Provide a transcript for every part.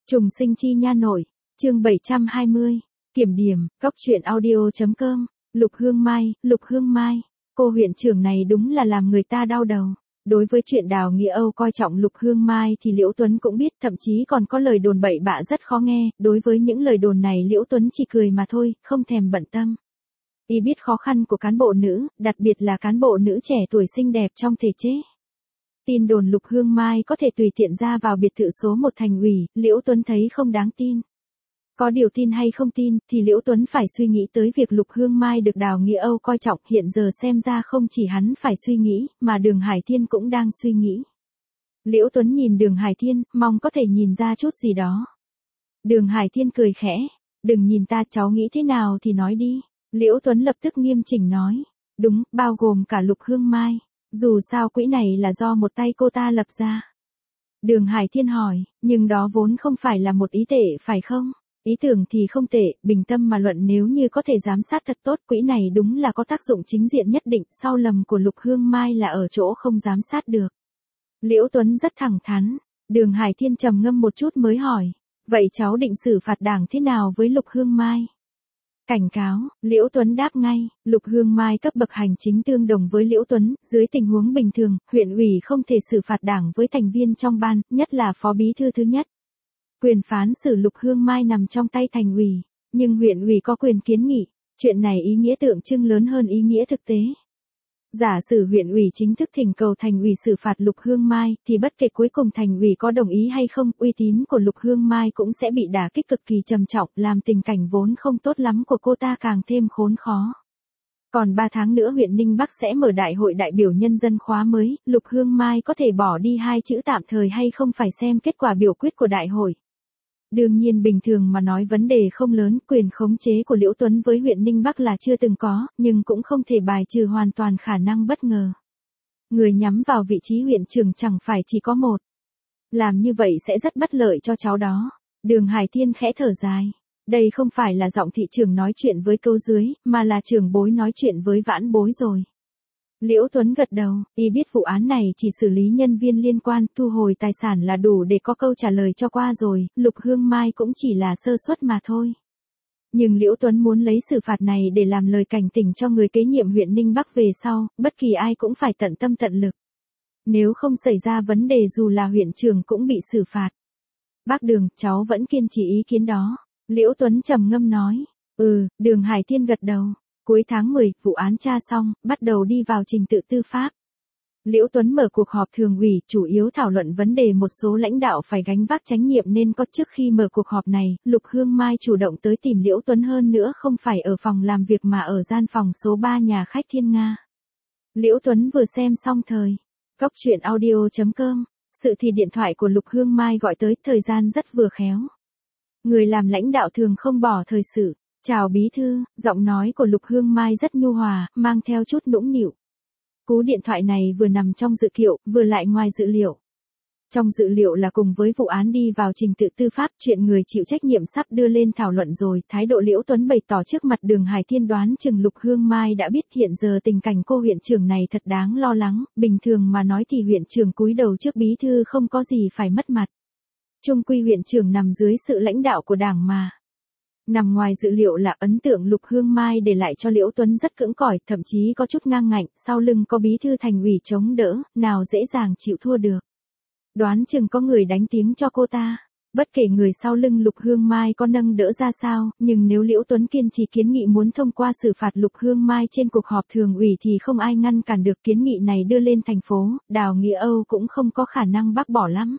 Trùng sinh chi nha nội, chương 720, kiểm điểm, góc truyện audio.com, Lục Hương Mai, cô huyện trưởng này đúng là làm người ta đau đầu. Đối với chuyện Đào Nghĩa Âu coi trọng Lục Hương Mai thì Liễu Tuấn cũng biết, thậm chí còn có lời đồn bậy bạ rất khó nghe, đối với những lời đồn này Liễu Tuấn chỉ cười mà thôi, không thèm bận tâm. Y biết khó khăn của cán bộ nữ, đặc biệt là cán bộ nữ trẻ tuổi xinh đẹp trong thể chế. Tin đồn Lục Hương Mai có thể tùy tiện ra vào biệt thự số 1 thành ủy, Liễu Tuấn thấy không đáng tin. Có điều tin hay không tin thì Liễu Tuấn phải suy nghĩ tới việc Lục Hương Mai được Đào Nghĩa Âu coi trọng, hiện giờ xem ra không chỉ hắn phải suy nghĩ, mà Đường Hải Thiên cũng đang suy nghĩ. Liễu Tuấn nhìn Đường Hải Thiên, mong có thể nhìn ra chút gì đó. Đường Hải Thiên cười khẽ, đừng nhìn ta, cháu nghĩ thế nào thì nói đi. Liễu Tuấn lập tức nghiêm chỉnh nói, đúng, bao gồm cả Lục Hương Mai. Dù sao quỹ này là do một tay cô ta lập ra. Đường Hải Thiên hỏi, nhưng đó vốn không phải là một ý tệ phải không? Ý tưởng thì không tệ, bình tâm mà luận, nếu như có thể giám sát thật tốt, quỹ này đúng là có tác dụng chính diện nhất định, sau lầm của Lục Hương Mai là ở chỗ không giám sát được. Liễu Tuấn rất thẳng thắn, Đường Hải Thiên trầm ngâm một chút mới hỏi, vậy cháu định xử phạt đảng thế nào với Lục Hương Mai? Cảnh cáo, Liễu Tuấn đáp ngay, Lục Hương Mai cấp bậc hành chính tương đồng với Liễu Tuấn, dưới tình huống bình thường, huyện ủy không thể xử phạt đảng với thành viên trong ban, nhất là phó bí thư thứ nhất. Quyền phán xử Lục Hương Mai nằm trong tay thành ủy, nhưng huyện ủy có quyền kiến nghị, chuyện này ý nghĩa tượng trưng lớn hơn ý nghĩa thực tế. Giả sử huyện ủy chính thức thỉnh cầu thành ủy xử phạt Lục Hương Mai, thì bất kể cuối cùng thành ủy có đồng ý hay không, uy tín của Lục Hương Mai cũng sẽ bị đả kích cực kỳ trầm trọng, làm tình cảnh vốn không tốt lắm của cô ta càng thêm khốn khó. Còn 3 tháng nữa huyện Ninh Bắc sẽ mở đại hội đại biểu nhân dân khóa mới, Lục Hương Mai có thể bỏ đi 2 chữ tạm thời hay không phải xem kết quả biểu quyết của đại hội. Đương nhiên bình thường mà nói vấn đề không lớn, quyền khống chế của Liễu Tuấn với huyện Ninh Bắc là chưa từng có, nhưng cũng không thể bài trừ hoàn toàn khả năng bất ngờ. Người nhắm vào vị trí huyện trưởng chẳng phải chỉ có một. Làm như vậy sẽ rất bất lợi cho cháu đó. Đường Hải Thiên khẽ thở dài. Đây không phải là giọng thị trưởng nói chuyện với câu dưới, mà là trưởng bối nói chuyện với vãn bối rồi. Liễu Tuấn gật đầu, y biết vụ án này chỉ xử lý nhân viên liên quan, thu hồi tài sản là đủ để có câu trả lời cho qua rồi, Lục Hương Mai cũng chỉ là sơ suất mà thôi. Nhưng Liễu Tuấn muốn lấy xử phạt này để làm lời cảnh tỉnh cho người kế nhiệm huyện Ninh Bắc về sau, bất kỳ ai cũng phải tận tâm tận lực. Nếu không xảy ra vấn đề dù là huyện trưởng cũng bị xử phạt. Bác Đường, cháu vẫn kiên trì ý kiến đó. Liễu Tuấn trầm ngâm nói, Đường Hải Thiên gật đầu. Cuối tháng 10, vụ án tra xong, bắt đầu đi vào trình tự tư pháp. Liễu Tuấn mở cuộc họp thường ủy, chủ yếu thảo luận vấn đề một số lãnh đạo phải gánh vác trách nhiệm nên có. Trước khi mở cuộc họp này, Lục Hương Mai chủ động tới tìm Liễu Tuấn, hơn nữa không phải ở phòng làm việc mà ở gian phòng số 3 nhà khách Thiên Nga. Liễu Tuấn vừa xem xong góc truyện audio.com, sự thì điện thoại của Lục Hương Mai gọi tới, thời gian rất vừa khéo. Người làm lãnh đạo thường không bỏ thời sự. Chào bí thư, giọng nói của Lục Hương Mai rất nhu hòa, mang theo chút nũng nịu. Cú điện thoại này vừa nằm trong dự liệu, vừa lại ngoài dự liệu. Trong dự liệu là cùng với vụ án đi vào trình tự tư pháp, chuyện người chịu trách nhiệm sắp đưa lên thảo luận rồi, thái độ Liễu Tuấn bày tỏ trước mặt Đường Hải Thiên, đoán chừng Lục Hương Mai đã biết hiện giờ tình cảnh cô huyện trưởng này thật đáng lo lắng, bình thường mà nói thì huyện trưởng cúi đầu trước bí thư không có gì phải mất mặt. Chung quy huyện trưởng nằm dưới sự lãnh đạo của đảng mà. Nằm ngoài dự liệu là ấn tượng Lục Hương Mai để lại cho Liễu Tuấn rất cứng cỏi, thậm chí có chút ngang ngạnh, sau lưng có bí thư thành ủy chống đỡ, nào dễ dàng chịu thua được. Đoán chừng có người đánh tiếng cho cô ta. Bất kể người sau lưng Lục Hương Mai có nâng đỡ ra sao, nhưng nếu Liễu Tuấn kiên trì kiến nghị muốn thông qua xử phạt Lục Hương Mai trên cuộc họp thường ủy thì không ai ngăn cản được. Kiến nghị này đưa lên thành phố, Đào Nghĩa Âu cũng không có khả năng bác bỏ lắm.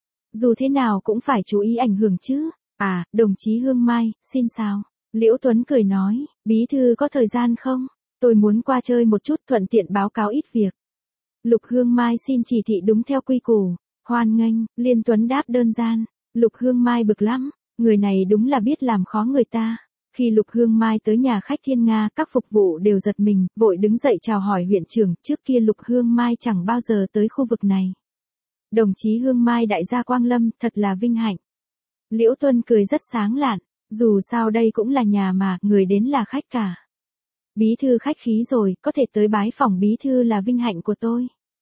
Dù thế nào cũng phải chú ý ảnh hưởng chứ. Đồng chí Hương Mai, xin chào. Liễu Tuấn cười nói, bí thư có thời gian không? Tôi muốn qua chơi một chút, thuận tiện báo cáo ít việc. Lục Hương Mai xin chỉ thị đúng theo quy củ. Hoan nghênh, Liên Tuấn đáp đơn giản. Lục Hương Mai bực lắm, người này đúng là biết làm khó người ta. Khi Lục Hương Mai tới nhà khách Thiên Nga, các phục vụ đều giật mình, vội đứng dậy chào hỏi huyện trưởng, trước kia Lục Hương Mai chẳng bao giờ tới khu vực này. Đồng chí Hương Mai đại gia quang lâm, thật là vinh hạnh. Liễu Tuấn cười rất sáng lạn, dù sao đây cũng là nhà mà, người đến là khách cả. Bí thư khách khí rồi, có thể tới bái phòng bí thư là vinh hạnh của tôi.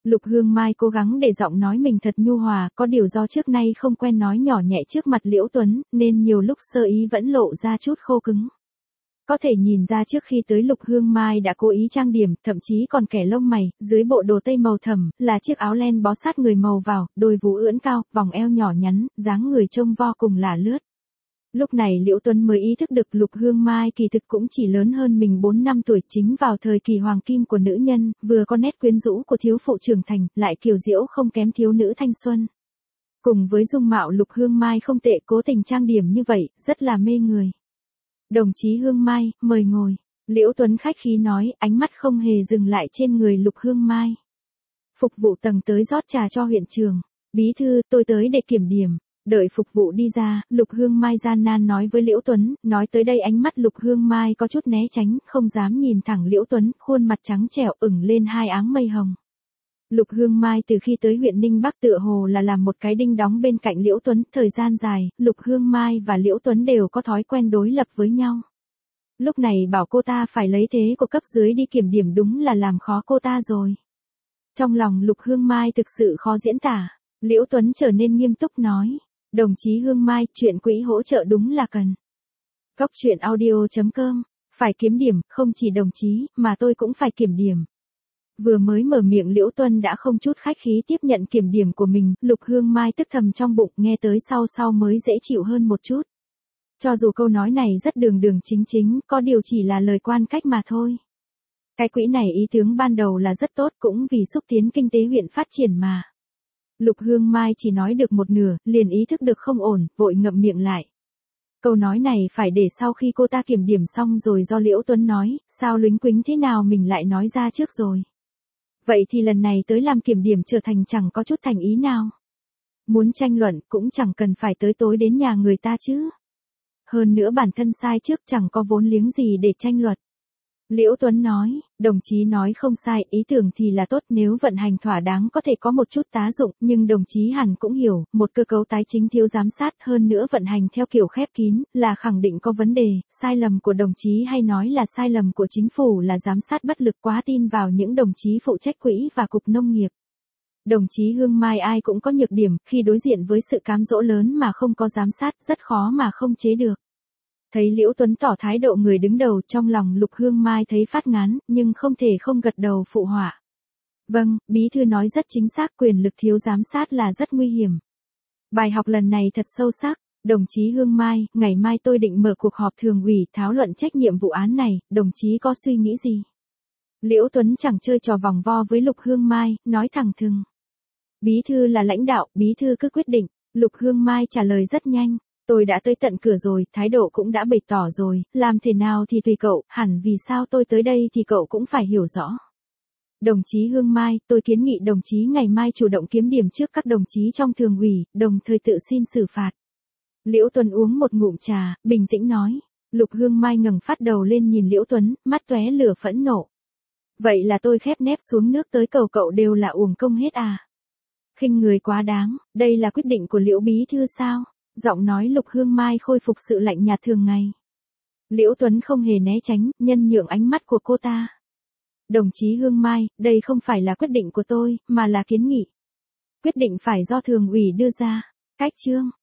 Lục Hương Mai cố gắng để giọng nói mình thật nhu hòa, có điều do trước nay không quen nói nhỏ nhẹ trước mặt Liễu Tuấn, nên nhiều lúc sơ ý vẫn lộ ra chút khô cứng. Có thể nhìn ra trước khi tới Lục Hương Mai đã cố ý trang điểm, thậm chí còn kẻ lông mày, dưới bộ đồ tây màu thẫm, là chiếc áo len bó sát người màu vào, đôi vú ưỡn cao, vòng eo nhỏ nhắn, dáng người trông vo cùng là lướt. Lúc này Liễu Tuấn mới ý thức được Lục Hương Mai kỳ thực cũng chỉ lớn hơn mình 4 năm tuổi, chính vào thời kỳ hoàng kim của nữ nhân, vừa có nét quyến rũ của thiếu phụ trưởng thành, lại kiều diễu không kém thiếu nữ thanh xuân. Cùng với dung mạo Lục Hương Mai không tệ, cố tình trang điểm như vậy, rất là mê người. Đồng chí Hương Mai, mời ngồi. Liễu Tuấn khách khí nói, ánh mắt không hề dừng lại trên người Lục Hương Mai. Phục vụ tầng tới rót trà cho huyện trưởng. Bí thư, tôi tới để kiểm điểm. Đợi phục vụ đi ra, Lục Hương Mai gian nan nói với Liễu Tuấn, nói tới đây ánh mắt Lục Hương Mai có chút né tránh, không dám nhìn thẳng Liễu Tuấn, khuôn mặt trắng trẻo ửng lên hai áng mây hồng. Lục Hương Mai từ khi tới huyện Ninh Bắc tựa hồ là làm một cái đinh đóng bên cạnh Liễu Tuấn, thời gian dài, Lục Hương Mai và Liễu Tuấn đều có thói quen đối lập với nhau. Lúc này bảo cô ta phải lấy thế của cấp dưới đi kiểm điểm đúng là làm khó cô ta rồi. Trong lòng Lục Hương Mai thực sự khó diễn tả, Liễu Tuấn trở nên nghiêm túc nói, đồng chí Hương Mai, chuyện quỹ hỗ trợ đúng là cần. Góc truyện audio.com, phải kiếm điểm, không chỉ đồng chí, mà tôi cũng phải kiểm điểm. Vừa mới mở miệng Liễu Tuấn đã không chút khách khí tiếp nhận kiểm điểm của mình, Lục Hương Mai tức thầm trong bụng, nghe tới sau mới dễ chịu hơn một chút. Cho dù câu nói này rất đường đường chính chính, có điều chỉ là lời quan cách mà thôi. Cái quỹ này ý tưởng ban đầu là rất tốt, cũng vì xúc tiến kinh tế huyện phát triển mà. Lục Hương Mai chỉ nói được một nửa, liền ý thức được không ổn, vội ngậm miệng lại. Câu nói này phải để sau khi cô ta kiểm điểm xong rồi do Liễu Tuấn nói, sao lính quính thế nào mình lại nói ra trước rồi. Vậy thì lần này tới làm kiểm điểm trở thành chẳng có chút thành ý nào. Muốn tranh luận cũng chẳng cần phải tới tối đến nhà người ta chứ. Hơn nữa bản thân sai trước chẳng có vốn liếng gì để tranh luận. Liễu Tuấn nói, đồng chí nói không sai, ý tưởng thì là tốt, nếu vận hành thỏa đáng có thể có một chút tá dụng, nhưng đồng chí hẳn cũng hiểu, một cơ cấu tài chính thiếu giám sát, hơn nữa vận hành theo kiểu khép kín, là khẳng định có vấn đề, sai lầm của đồng chí hay nói là sai lầm của chính phủ là giám sát bất lực, quá tin vào những đồng chí phụ trách quỹ và cục nông nghiệp. Đồng chí Hương Mai ai cũng có nhược điểm, khi đối diện với sự cám dỗ lớn mà không có giám sát, rất khó mà không chế được. Thấy Liễu Tuấn tỏ thái độ người đứng đầu, trong lòng Lục Hương Mai thấy phát ngán, nhưng không thể không gật đầu phụ họa. Vâng, bí thư nói rất chính xác, quyền lực thiếu giám sát là rất nguy hiểm. Bài học lần này thật sâu sắc, đồng chí Hương Mai, ngày mai tôi định mở cuộc họp thường ủy thảo luận trách nhiệm vụ án này, đồng chí có suy nghĩ gì? Liễu Tuấn chẳng chơi trò vòng vo với Lục Hương Mai, nói thẳng thừng. Bí thư là lãnh đạo, bí thư cứ quyết định. Lục Hương Mai trả lời rất nhanh. Tôi đã tới tận cửa rồi, thái độ cũng đã bày tỏ rồi, làm thế nào thì tùy cậu, hẳn vì sao tôi tới đây thì cậu cũng phải hiểu rõ. Đồng chí Hương Mai, tôi kiến nghị đồng chí ngày mai chủ động kiếm điểm trước các đồng chí trong thường ủy, đồng thời tự xin xử phạt. Liễu Tuấn uống một ngụm trà, bình tĩnh nói. Lục Hương Mai ngẩng phát đầu lên nhìn Liễu Tuấn, mắt tóe lửa phẫn nộ. Vậy là tôi khép nép xuống nước tới cầu cậu đều là uổng công hết à? Khinh người quá đáng, đây là quyết định của Liễu bí thư sao? Giọng nói Lục Hương Mai khôi phục sự lạnh nhạt thường ngày. Liễu Tuấn không hề né tránh, nhân nhượng ánh mắt của cô ta. Đồng chí Hương Mai, đây không phải là quyết định của tôi, mà là kiến nghị. Quyết định phải do thường ủy đưa ra. Cách chương.